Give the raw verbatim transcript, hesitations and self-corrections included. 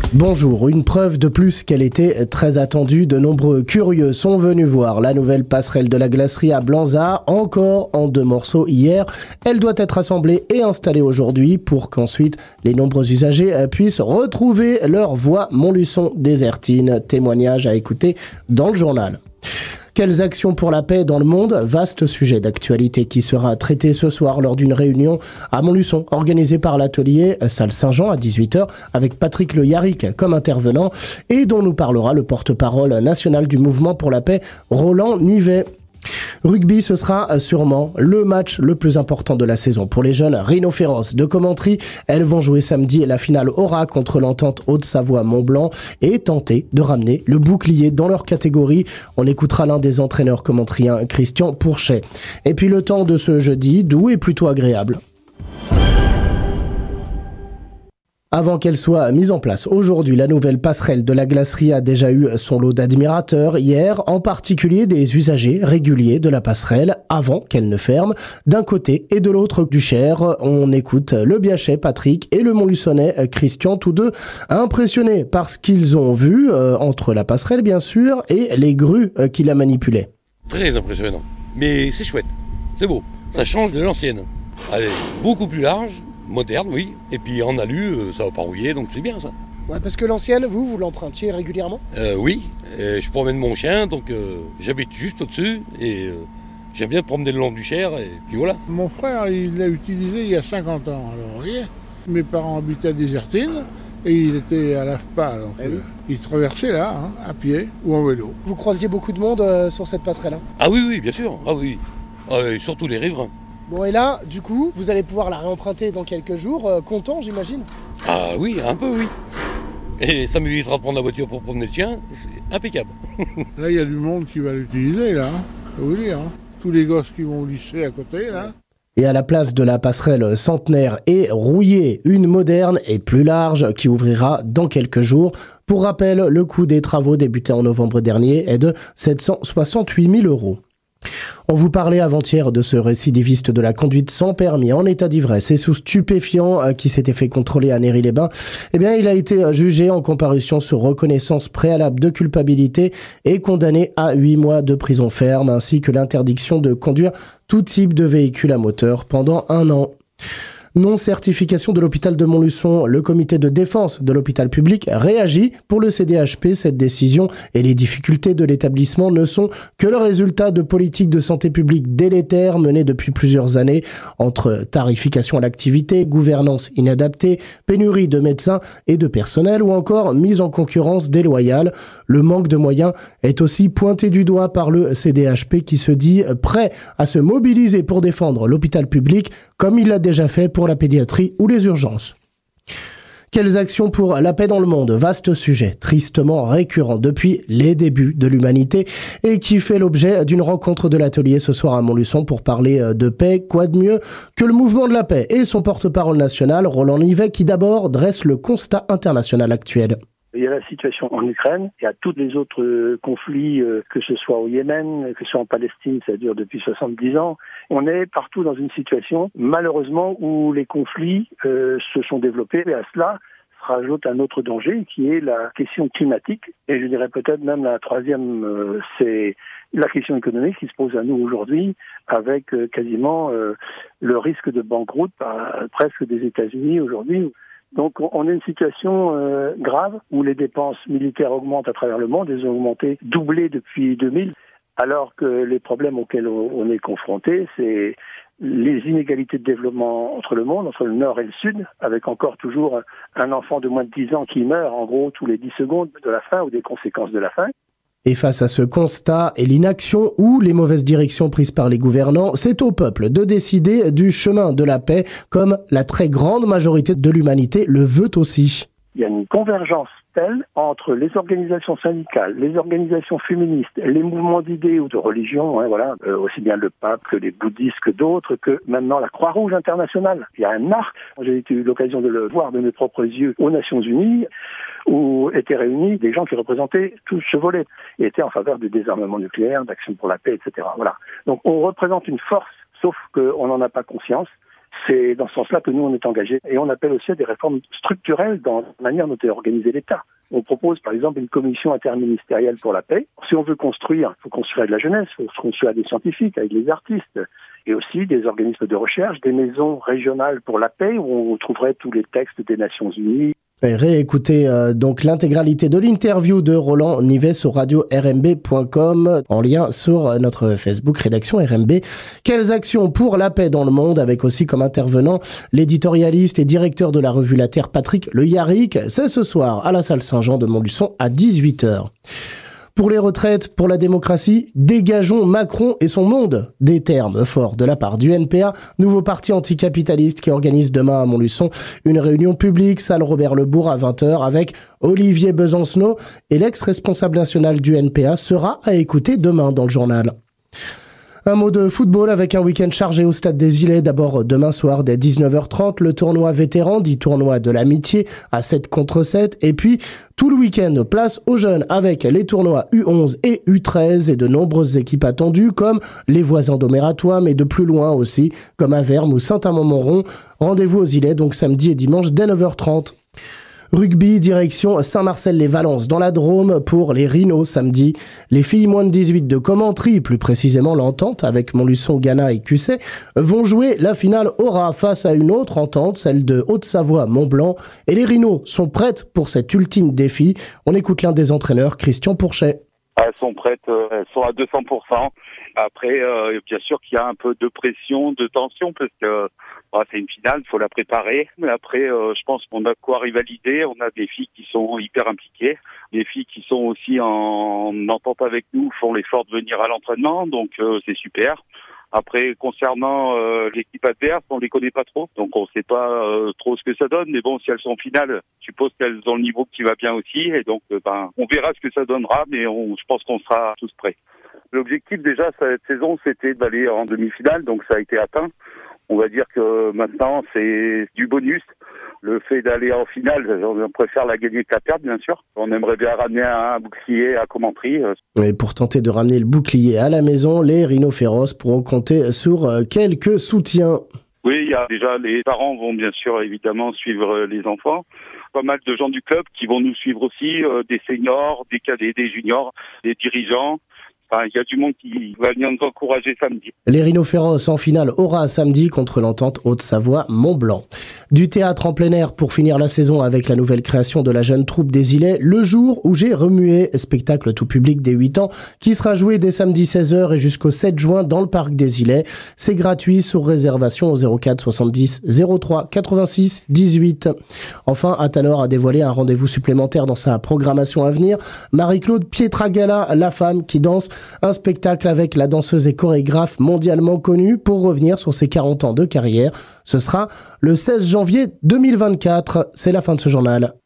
Bonjour, une preuve de plus qu'elle était très attendue. De nombreux curieux sont venus voir la nouvelle passerelle de la glacerie à Blanzard, encore en deux morceaux hier. Elle doit être assemblée et installée aujourd'hui pour qu'ensuite les nombreux usagers puissent retrouver leur voie Montluçon-Désertine. Témoignage à écouter dans le journal. Quelles actions pour la paix dans le monde? Vaste sujet d'actualité qui sera traité ce soir lors d'une réunion à Montluçon, organisée par l'atelier Salle Saint-Jean à dix-huit heures, avec Patrick Le Yarrick comme intervenant, et dont nous parlera le porte-parole national du mouvement pour la paix, Roland Nivet. Rugby, ce sera sûrement le match le plus important de la saison pour les jeunes rhinophéros de Commentry. Elles vont jouer samedi la finale Aura contre l'entente Haute-Savoie-Mont-Blanc et tenter de ramener le bouclier dans leur catégorie. On écoutera l'un des entraîneurs commentriens, Christian Pourchet. Et puis le temps de ce jeudi, doux et plutôt agréable. Avant qu'elle soit mise en place aujourd'hui, la nouvelle passerelle de la glacerie a déjà eu son lot d'admirateurs hier, en particulier des usagers réguliers de la passerelle avant qu'elle ne ferme. D'un côté et de l'autre du Cher, on écoute le Biachet Patrick et le Montluçonnais Christian, tous deux impressionnés par ce qu'ils ont vu, euh, entre la passerelle bien sûr et les grues euh, qui la manipulaient. Très impressionnant, mais c'est chouette, c'est beau, ça change de l'ancienne. Elle est beaucoup plus large, moderne, oui, et puis en alu, ça va pas rouiller, donc c'est bien ça. Ouais, parce que l'ancienne, vous, vous l'empruntiez régulièrement ? euh, Oui, et je promène mon chien, donc euh, j'habite juste au-dessus, et euh, j'aime bien promener le long du Cher, et puis voilà. Mon frère, il l'a utilisé il y a cinquante ans, alors vous voyez, mes parents habitaient à Désertine, et il était à l'A F P A, donc eh oui. euh, il traversait là, hein, à pied ou en vélo. Vous croisiez beaucoup de monde euh, sur cette passerelle hein ? Ah oui, oui, bien sûr, ah oui, ah, et surtout les riverains. Bon, et là, du coup, vous allez pouvoir la réemprunter dans quelques jours, euh, content, j'imagine ? Ah oui, un peu, oui. Et ça m'évitera de prendre la voiture pour promener le chien, c'est impeccable. Là, il y a du monde qui va l'utiliser, là, hein, faut vous dire. Hein. Tous les gosses qui vont au lycée à côté, là. Et à la place de la passerelle centenaire et rouillée, une moderne et plus large qui ouvrira dans quelques jours. Pour rappel, le coût des travaux débutés en novembre dernier est de sept cent soixante-huit mille euros. On vous parlait avant-hier de ce récidiviste de la conduite sans permis en état d'ivresse et sous stupéfiant qui s'était fait contrôler à Néry-les-Bains. Eh bien, il a été jugé en comparution sur reconnaissance préalable de culpabilité et condamné à huit mois de prison ferme ainsi que l'interdiction de conduire tout type de véhicule à moteur pendant un an. Non-certification de l'hôpital de Montluçon. Le comité de défense de l'hôpital public réagit pour le C D H P. Cette décision et les difficultés de l'établissement ne sont que le résultat de politiques de santé publique délétères menées depuis plusieurs années entre tarification à l'activité, gouvernance inadaptée, pénurie de médecins et de personnel ou encore mise en concurrence déloyale. Le manque de moyens est aussi pointé du doigt par le C D H P qui se dit prêt à se mobiliser pour défendre l'hôpital public comme il l'a déjà fait pour la pédiatrie ou les urgences. Quelles actions pour la paix dans le monde? Vaste sujet, tristement récurrent depuis les débuts de l'humanité et qui fait l'objet d'une rencontre de l'atelier ce soir à Montluçon pour parler de paix. Quoi de mieux que le mouvement de la paix et son porte-parole national, Roland Nivet, qui d'abord dresse le constat international actuel. Il y a la situation en Ukraine, il y a tous les autres conflits, que ce soit au Yémen, que ce soit en Palestine, ça dure depuis soixante-dix ans. On est partout dans une situation, malheureusement, où les conflits euh, se sont développés et à cela se rajoute un autre danger qui est la question climatique. Et je dirais peut-être même la troisième, euh, c'est la question économique qui se pose à nous aujourd'hui avec euh, quasiment euh, le risque de banqueroute par, presque des États-Unis aujourd'hui. Donc on a une situation euh, grave où les dépenses militaires augmentent à travers le monde, elles ont augmenté, doublé depuis deux mille, alors que les problèmes auxquels on est confronté, c'est les inégalités de développement entre le monde, entre le nord et le sud, avec encore toujours un enfant de moins de dix ans qui meurt en gros tous les dix secondes de la faim ou des conséquences de la faim. Et face à ce constat et l'inaction ou les mauvaises directions prises par les gouvernants, c'est au peuple de décider du chemin de la paix, comme la très grande majorité de l'humanité le veut aussi. Il y a une convergence telle entre les organisations syndicales, les organisations féministes, les mouvements d'idées ou de religion, hein, voilà, euh, aussi bien le pape que les bouddhistes que d'autres, que maintenant la Croix-Rouge internationale. Il y a un arc, j'ai eu l'occasion de le voir de mes propres yeux aux Nations Unies, où étaient réunis des gens qui représentaient tout ce volet, et étaient en faveur du désarmement nucléaire, d'action pour la paix, et cetera. Voilà. Donc on représente une force, sauf qu'on n'en a pas conscience. C'est dans ce sens-là que nous, on est engagés. Et on appelle aussi à des réformes structurelles dans la manière dont est organisé l'État. On propose, par exemple, une commission interministérielle pour la paix. Si on veut construire, il faut construire avec la jeunesse, il faut construire avec des scientifiques, avec les artistes, et aussi des organismes de recherche, des maisons régionales pour la paix, où on trouverait tous les textes des Nations Unies. Et réécoutez euh, donc l'intégralité de l'interview de Roland Nivet sur radio r m b point com en lien sur notre Facebook rédaction R M B. Quelles actions pour la paix dans le monde, avec aussi comme intervenant l'éditorialiste et directeur de la revue La Terre, Patrick Le Yarrick. C'est ce soir à la salle Saint-Jean de Montluçon à dix-huit heures. Pour les retraites, pour la démocratie, dégageons Macron et son monde. Des termes forts de la part du N P A, nouveau parti anticapitaliste qui organise demain à Montluçon une réunion publique, salle Robert Lebourg à vingt heures avec Olivier Besancenot, et l'ex-responsable national du N P A sera à écouter demain dans le journal. Un mot de football avec un week-end chargé au Stade des Îlets. D'abord, demain soir, dès dix-neuf heures trente, le tournoi vétéran, dit tournoi de l'amitié, à sept contre sept. Et puis, tout le week-end, place aux jeunes avec les tournois U onze et U treize et de nombreuses équipes attendues, comme les voisins d'Omeratois, mais de plus loin aussi, comme Avermes ou Saint-Amand-Montrond. Rendez-vous aux Îlets, donc samedi et dimanche, dès neuf heures trente. Rugby, direction Saint-Marcel-les-Valences dans la Drôme pour les Rhinos samedi. Les filles moins de dix-huit de Commentry, plus précisément l'entente avec Montluçon, Ghana et Cusset, vont jouer la finale Aura face à une autre entente, celle de Haute-Savoie, Mont-Blanc. Et les Rhinos sont prêtes pour cet ultime défi. On écoute l'un des entraîneurs, Christian Pourchet. Elles sont prêtes, elles sont à deux cents pour cent. Après, euh, bien sûr qu'il y a un peu de pression, de tension, parce que bah, c'est une finale, il faut la préparer. Mais après, euh, je pense qu'on a quoi rivaliser. On a des filles qui sont hyper impliquées, des filles qui sont aussi en entente avec nous, font l'effort de venir à l'entraînement, donc euh, c'est super. Après, concernant euh, l'équipe adverse, on les connaît pas trop, donc on sait pas euh, trop ce que ça donne. Mais bon, si elles sont en finale, je suppose qu'elles ont le niveau qui va bien aussi, et donc euh, ben, on verra ce que ça donnera, mais on, je pense qu'on sera tous prêts. L'objectif déjà cette saison, c'était d'aller en demi-finale, donc ça a été atteint. On va dire que maintenant, c'est du bonus. Le fait d'aller en finale, on préfère la gagner que la perdre, bien sûr. On aimerait bien ramener un bouclier à Commentry. Et pour tenter de ramener le bouclier à la maison, les Rhinos féroces pourront compter sur quelques soutiens. Oui, il y a déjà les parents vont bien sûr évidemment suivre les enfants. Pas mal de gens du club qui vont nous suivre aussi, euh, des seniors, des cadets, des juniors, des dirigeants. Enfin, il y a du monde qui va venir nous encourager samedi. Les Rhinos féroces en finale aura samedi contre l'entente Haute-Savoie-Mont-Blanc. Du théâtre en plein air pour finir la saison avec la nouvelle création de la jeune troupe des Îlets, Le jour où j'ai remué, spectacle tout public dès huit ans, qui sera joué dès samedi seize heures et jusqu'au sept juin dans le parc des Îlets. C'est gratuit sur réservation au zéro quatre soixante-dix zéro trois quatre-vingt-six dix-huit. Enfin, Athanor a dévoilé un rendez-vous supplémentaire dans sa programmation à venir. Marie-Claude Pietragala, la femme qui danse, un spectacle avec la danseuse et chorégraphe mondialement connue pour revenir sur ses quarante ans de carrière. Ce sera le seize janvier deux mille vingt-quatre. C'est la fin de ce journal.